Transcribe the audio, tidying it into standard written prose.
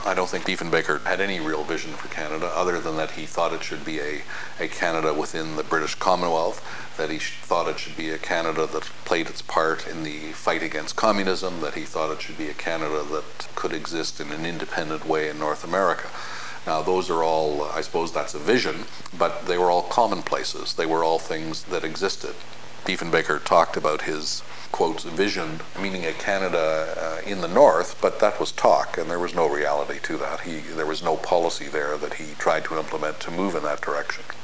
I don't think Diefenbaker had any real vision for Canada other than that he thought it should be a Canada within the British Commonwealth, that he thought it should be a Canada that played its part in the fight against communism, that he thought it should be a Canada that could exist in an independent way in North America. Now, those are all, I suppose that's a vision, but they were all commonplaces. They were all things that existed. Diefenbaker talked about his, quote, vision, meaning a Canada in the north, but that was talk, and there was no reality to that. There was no policy there that he tried to implement to move in that direction.